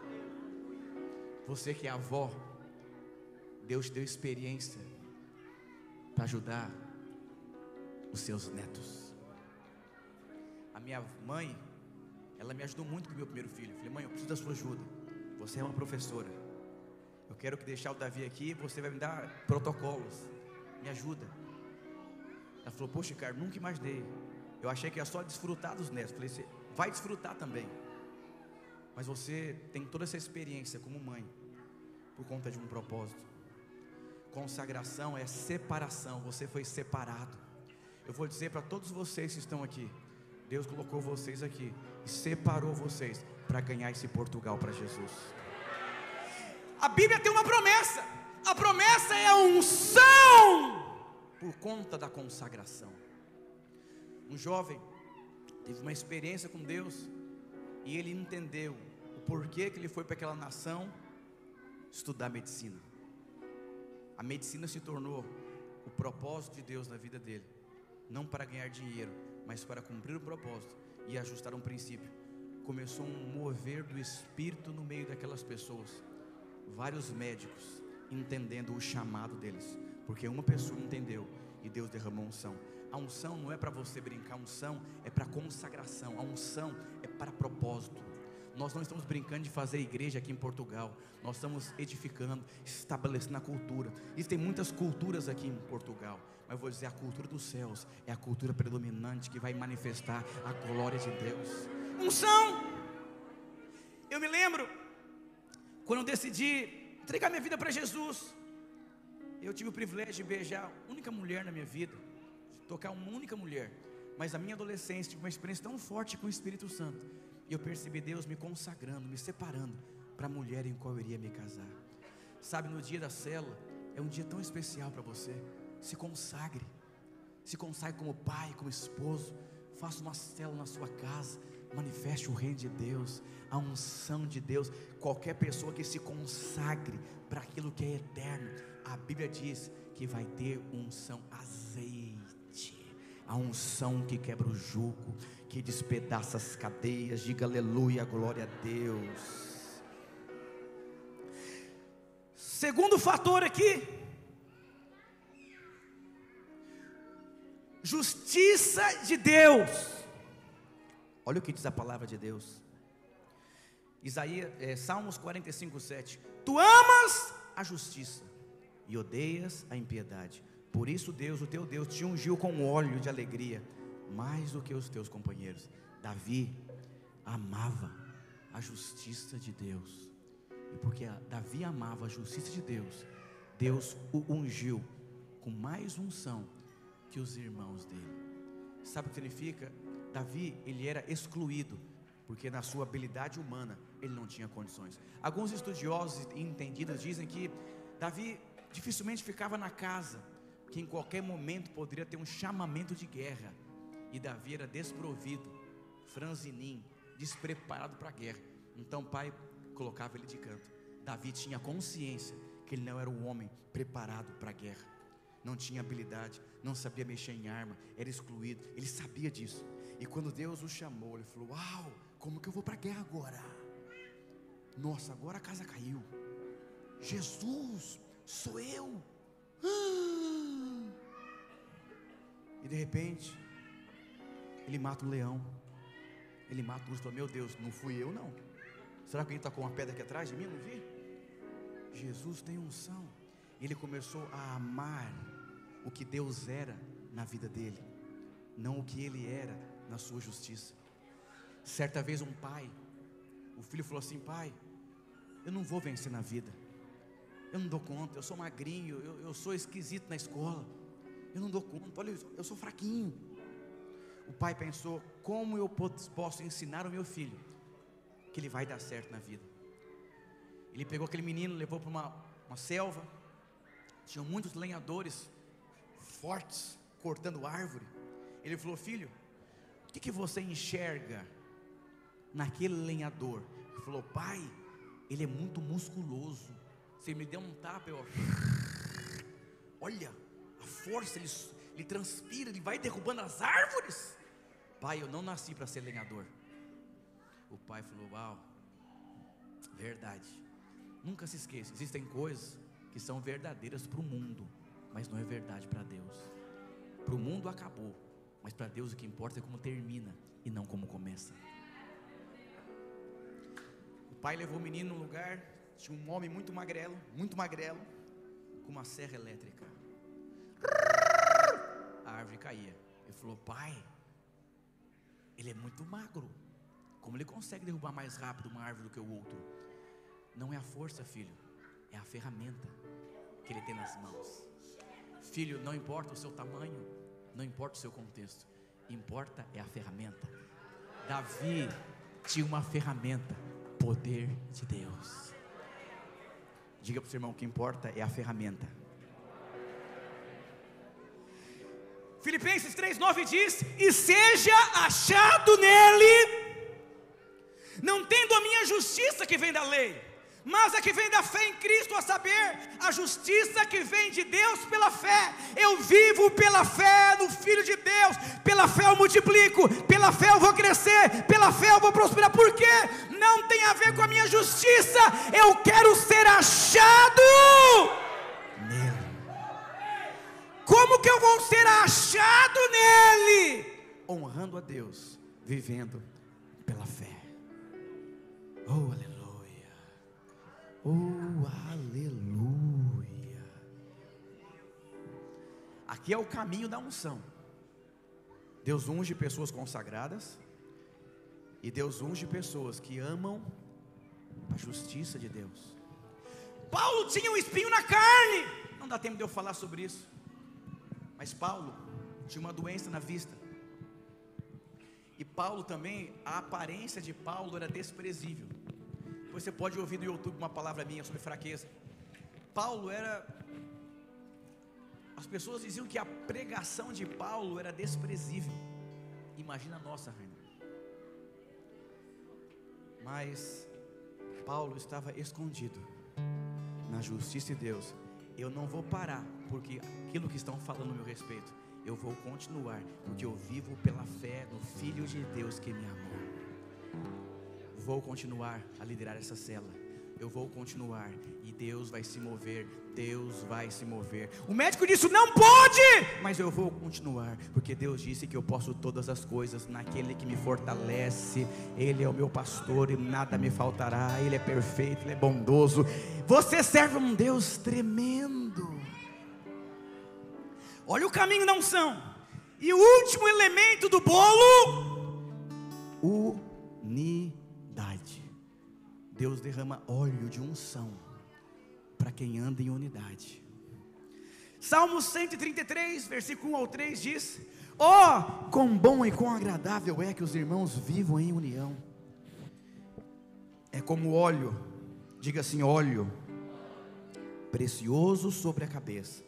Speaker 2: Você que é avó, Deus te deu experiência para ajudar os seus netos. A minha mãe, ela me ajudou muito com o meu primeiro filho. Eu falei: mãe, eu preciso da sua ajuda. Você é uma professora. Eu quero que deixar o Davi aqui, você vai me dar protocolos. Me ajuda. Ela falou: poxa, Ricardo, nunca imaginei. Eu achei que ia só desfrutar dos netos. Eu falei: você vai desfrutar também, mas você tem toda essa experiência como mãe por conta de um propósito. Consagração é separação. Você foi separado. Eu vou dizer para todos vocês que estão aqui: Deus colocou vocês aqui e separou vocês para ganhar esse Portugal para Jesus. A Bíblia tem uma promessa. A promessa é a unção por conta da consagração. Um jovem teve uma experiência com Deus e ele entendeu o porquê que ele foi para aquela nação estudar medicina. A medicina se tornou o propósito de Deus na vida dele, não para ganhar dinheiro, mas para cumprir o propósito e ajustar um princípio. Começou um mover do Espírito no meio daquelas pessoas. Vários médicos entendendo o chamado deles, porque uma pessoa entendeu e Deus derramou unção. A unção não é para você brincar, a unção é para consagração, a unção é para propósito. Nós não estamos brincando de fazer igreja aqui em Portugal, nós estamos edificando, estabelecendo a cultura. Existem muitas culturas aqui em Portugal, mas eu vou dizer, a cultura dos céus é a cultura predominante que vai manifestar a glória de Deus. Unção. Eu me lembro, quando eu decidi entregar minha vida para Jesus, eu tive o privilégio de beijar a única mulher na minha vida, de tocar uma única mulher. Mas na minha adolescência tive uma experiência tão forte com o Espírito Santo, e eu percebi Deus me consagrando, me separando para a mulher em qual eu iria me casar. Sabe, no dia da célula, é um dia tão especial para você. Se consagre, se consagre como pai, como esposo. Faça uma célula na sua casa, manifeste o reino de Deus, a unção de Deus. Qualquer pessoa que se consagre para aquilo que é eterno, a Bíblia diz que vai ter unção, azeite, a unção que quebra o jugo, que despedaça as cadeias. Diga aleluia, glória a Deus. Segundo fator aqui, justiça de Deus. Olha o que diz a palavra de Deus. Isaías, é, Salmos quarenta e cinco, sete. Tu amas a justiça e odeias a impiedade. Por isso Deus, o teu Deus, te ungiu com óleo de alegria, mais do que os teus companheiros. Davi amava a justiça de Deus. E porque Davi amava a justiça de Deus, Deus o ungiu com mais unção que os irmãos dele. Sabe o que significa? Davi, ele era excluído, porque na sua habilidade humana, ele não tinha condições. Alguns estudiosos e entendidos dizem que Davi dificilmente ficava na casa, que em qualquer momento poderia ter um chamamento de guerra. E Davi era desprovido, franzinim, despreparado para a guerra. Então o pai colocava ele de canto. Davi tinha consciência que ele não era um homem preparado para a guerra, não tinha habilidade, não sabia mexer em arma, era excluído. Ele sabia disso. E quando Deus o chamou, ele falou: uau, como que eu vou para a guerra agora? Nossa, agora a casa caiu. Jesus, sou eu. Ah! E de repente ele mata um leão, ele mata um urso. Falou: meu Deus, não fui eu não. Será que alguém está com uma pedra aqui atrás de mim? Eu não vi. Jesus tem unção. Ele começou a amar o que Deus era na vida dele, não o que ele era na sua justiça. Certa vez um pai, o filho falou assim: pai, eu não vou vencer na vida, eu não dou conta, eu sou magrinho, eu, eu sou esquisito na escola, eu não dou conta, olha, eu sou fraquinho. O pai pensou: como eu posso ensinar o meu filho que ele vai dar certo na vida? Ele pegou aquele menino, levou para uma, uma selva, tinham muitos lenhadores fortes, cortando árvore. Ele falou: filho, o que, que você enxerga naquele lenhador? Ele falou: pai, ele é muito musculoso. Você me deu um tapa, eu... olha a força, ele, ele transpira, ele vai derrubando as árvores. Pai, eu não nasci para ser lenhador. O pai falou: uau, verdade. Nunca se esqueça, existem coisas que são verdadeiras para o mundo, mas não é verdade para Deus. Para o mundo acabou, mas para Deus o que importa é como termina e não como começa. O pai levou o menino num lugar, tinha um homem muito magrelo, muito magrelo, com uma serra elétrica. A árvore caía. Ele falou: pai, ele é muito magro, como ele consegue derrubar mais rápido uma árvore do que o outro? Não é a força, filho, é a ferramenta que ele tem nas mãos. Filho, não importa o seu tamanho, não importa o seu contexto, importa é a ferramenta. Davi tinha uma ferramenta, poder de Deus. Diga para o seu irmão: o que importa é a ferramenta. Filipenses três, nove diz: e seja achado nele, não tendo a minha justiça que vem da lei, mas a que vem da fé em Cristo, a saber, a justiça que vem de Deus pela fé. Eu vivo pela fé no Filho de Deus, pela fé eu multiplico, pela fé eu vou crescer, pela fé eu vou prosperar. Por quê? Não tem a ver com a minha justiça, eu quero ser achado nele. Como Como que eu vou ser achado nele? Honrando a Deus, vivendo pela fé. Oh, aleluia. Oh, aleluia. Aqui é o caminho da unção. Deus unge pessoas consagradas, e Deus unge pessoas que amam a justiça de Deus. Paulo tinha um espinho na carne. Não dá tempo de eu falar sobre isso. Mas Paulo tinha uma doença na vista. E Paulo também, a aparência de Paulo era desprezível. Você pode ouvir no YouTube uma palavra minha sobre fraqueza. Paulo era... As pessoas diziam que a pregação de Paulo era desprezível. Imagina a nossa, Rainer. Mas Paulo estava escondido na justiça de Deus. Eu não vou parar, porque aquilo que estão falando a meu respeito, eu vou continuar, porque eu vivo pela fé no Filho de Deus que me amou. Vou continuar a liderar essa célula. Eu vou continuar, e Deus vai se mover. Deus vai se mover. O médico disse: não pode, mas eu vou continuar, porque Deus disse que eu posso todas as coisas naquele que me fortalece. Ele é o meu pastor e nada me faltará. Ele é perfeito, Ele é bondoso. Você serve um Deus tremendo. Olha o caminho da unção. E o último elemento do bolo: unidade. Deus derrama óleo de unção para quem anda em unidade. Salmo cento e trinta e três, versículo um ao três diz: ó, oh, quão bom e quão agradável é que os irmãos vivam em união. É como óleo, diga assim, óleo precioso sobre a cabeça,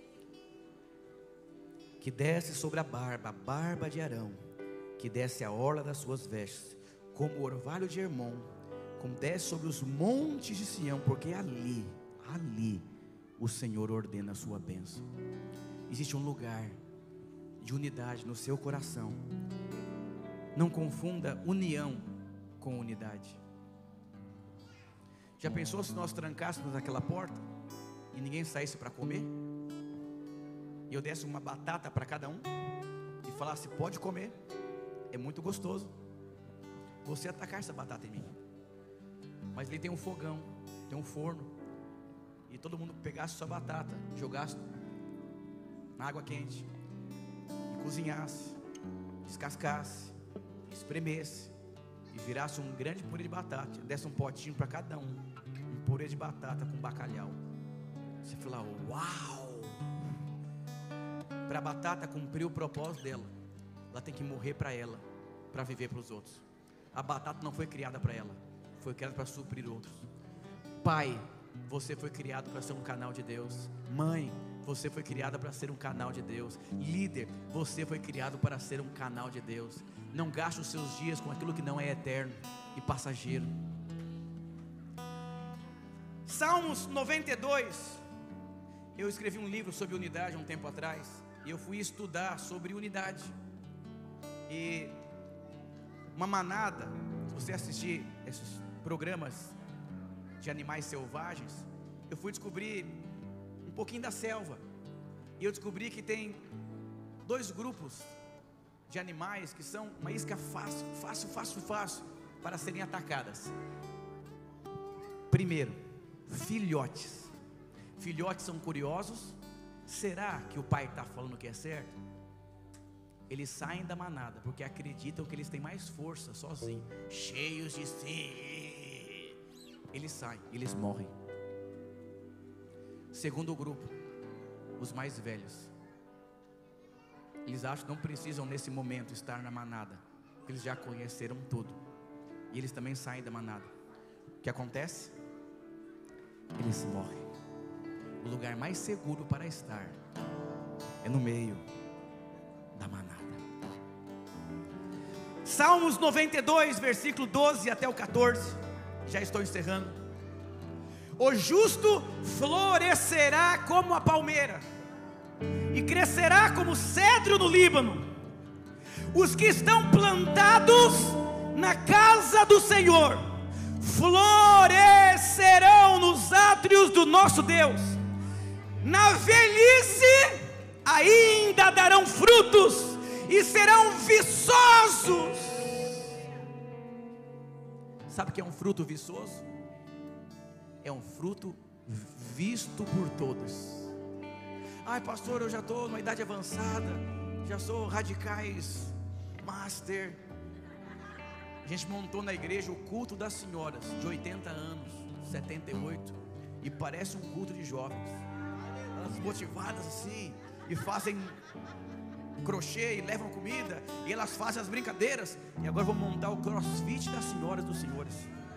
Speaker 2: que desce sobre a barba, a barba de Arão, que desce a orla das suas vestes, como o orvalho de Hermon, como desce sobre os montes de Sião, porque ali, ali, o Senhor ordena a sua bênção. Existe um lugar de unidade no seu coração. Não confunda união com unidade. Já pensou se nós trancássemos aquela porta e ninguém saísse para comer? E eu desse uma batata para cada um e falasse: pode comer, é muito gostoso você atacar essa batata em mim. Mas ele tem um fogão, tem um forno, e todo mundo pegasse sua batata, jogasse na água quente, e cozinhasse, descascasse, espremesse, e virasse um grande purê de batata, desse um potinho para cada um, um purê de batata com bacalhau. Você fala: uau! Para a batata cumprir o propósito dela, ela tem que morrer para ela, para viver para os outros. A batata não foi criada para ela, foi criado para suprir outros. Pai, você foi criado para ser um canal de Deus. Mãe, você foi criada para ser um canal de Deus. Líder, você foi criado para ser um canal de Deus. Não gaste os seus dias com aquilo que não é eterno e passageiro. Salmos noventa e dois. Eu escrevi um livro sobre unidade há um tempo atrás, e eu fui estudar sobre unidade. E uma manada, se você assistir esses programas de animais selvagens, eu fui descobrir um pouquinho da selva, e eu descobri que tem dois grupos de animais que são uma isca fácil, fácil, fácil, fácil para serem atacadas. Primeiro, filhotes. Filhotes são curiosos. Será que o pai está falando que é certo? Eles saem da manada porque acreditam que eles têm mais força sozinhos, cheios de si. Eles saem, eles morrem. Segundo grupo, os mais velhos. Eles acham que não precisam nesse momento estar na manada, porque eles já conheceram tudo, e eles também saem da manada. O que acontece? Eles morrem. O lugar mais seguro para estar é no meio da manada. Salmos noventa e dois, versículo doze até o quatorze. Já estou encerrando. O justo florescerá como a palmeira e crescerá como cedro no Líbano. Os que estão plantados na casa do Senhor florescerão nos átrios do nosso Deus. Na velhice ainda darão frutos e serão viçosos. Sabe o que é um fruto viçoso? É um fruto visto por todos. Ai, pastor, eu já estou numa idade avançada, já sou radicais master. A gente montou na igreja o culto das senhoras de oitenta anos, setenta e oito, e parece um culto de jovens. Elas motivadas assim, e fazem crochê e levam comida, e elas fazem as brincadeiras. E agora vamos montar o crossfit das senhoras dos senhores.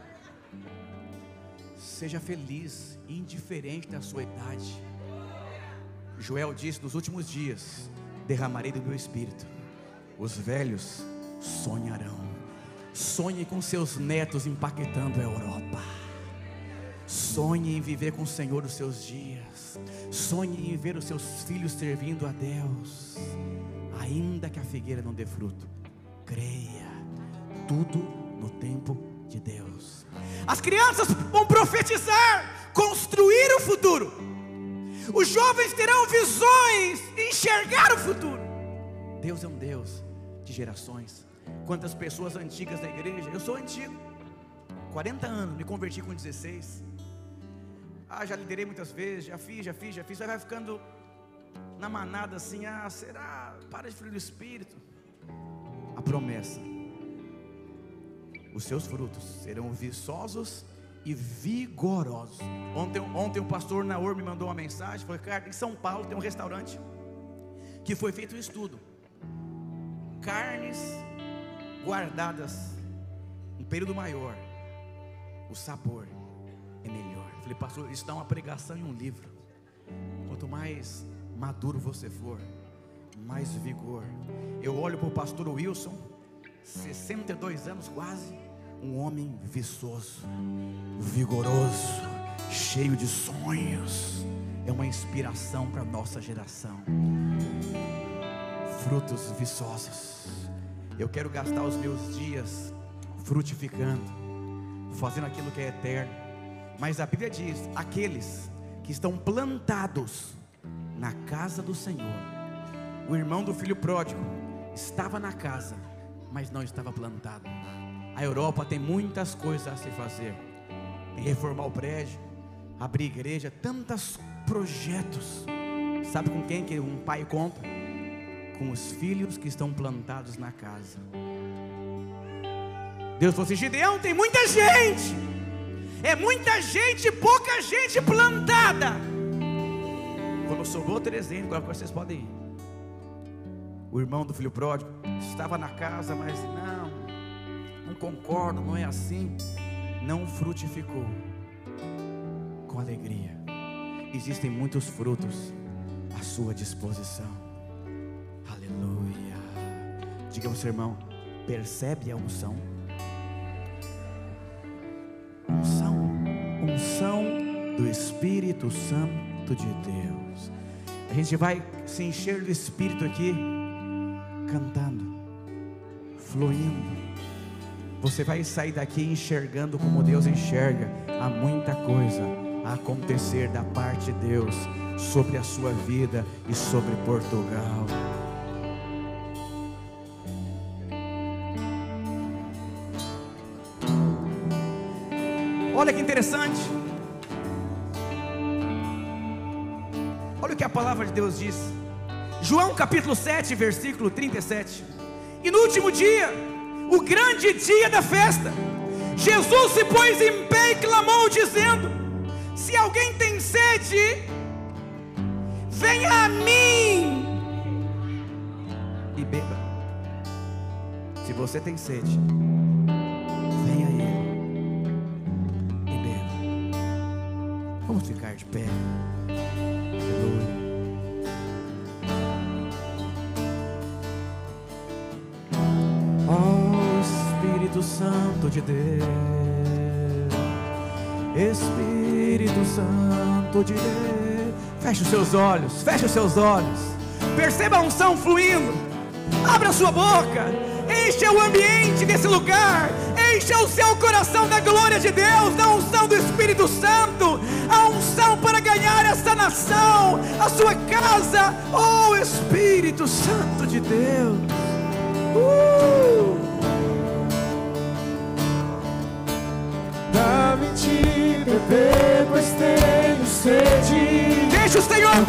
Speaker 2: Seja feliz, indiferente da sua idade. Joel disse: nos últimos dias derramarei do meu espírito, os velhos sonharão. Sonhe com seus netos empaquetando a Europa. Sonhe em viver com o Senhor os seus dias. Sonhe em ver os seus filhos servindo a Deus. Ainda que a figueira não dê fruto, creia, tudo no tempo de Deus. As crianças vão profetizar, construir o futuro. Os jovens terão visões, enxergar o futuro. Deus é um Deus de gerações. Quantas pessoas antigas da igreja, eu sou antigo, quarenta anos, me converti com dezesseis. Ah, já liderei muitas vezes, já fiz, já fiz, já fiz. Aí vai ficando na manada assim: ah, será? Para de fluir do Espírito. A promessa: os seus frutos serão viçosos e vigorosos. Ontem, ontem o pastor Naor me mandou uma mensagem. Falou: cara, em São Paulo tem um restaurante que foi feito um estudo. Carnes guardadas um período maior, o sabor é melhor. Eu falei: pastor, isso dá uma pregação em um livro. Quanto mais maduro você for, mais vigor. Eu olho para o pastor Wilson, sessenta e dois anos quase, um homem viçoso, vigoroso, cheio de sonhos. É uma inspiração para a nossa geração. Frutos viçosos. Eu quero gastar os meus dias frutificando, fazendo aquilo que é eterno. Mas a Bíblia diz: aqueles que estão plantados na casa do Senhor. O irmão do filho pródigo estava na casa, mas não estava plantado. A Europa tem muitas coisas a se fazer. Tem reformar o prédio, abrir igreja, tantos projetos. Sabe com quem que um pai conta? Com os filhos que estão plantados na casa. Deus falou assim: Gideão, tem muita gente, é muita gente, pouca gente plantada. Quando sobrou trezentos, agora vocês podem ir. O irmão do filho pródigo estava na casa, mas não, não concordo, não é assim. Não frutificou com alegria. Existem muitos frutos à sua disposição. Aleluia. Diga ao seu irmão: percebe a unção? Unção, unção do Espírito Santo de Deus. A gente vai se encher do Espírito aqui, cantando, fluindo. Você vai sair daqui enxergando como Deus enxerga. Há muita coisa a acontecer da parte de Deus sobre a sua vida e sobre Portugal. Olha que interessante. Olha o que a palavra de Deus diz. João capítulo sete, versículo trinta e sete. E no último dia, o grande dia da festa, Jesus se pôs em pé e clamou dizendo: se alguém tem sede, venha a mim e beba. Se você tem sede, venha a Ele e beba. Vamos ficar de pé. Aleluia. Espírito Santo de Deus, Espírito Santo de Deus. Feche os seus olhos, feche os seus olhos. Perceba a unção fluindo. Abra a sua boca, encha o ambiente desse lugar, encha o seu coração da glória de Deus, da unção do Espírito Santo. a unção para ganhar esta nação, a sua casa, oh Espírito Santo de Deus. Uh!
Speaker 3: Dá-me te beber.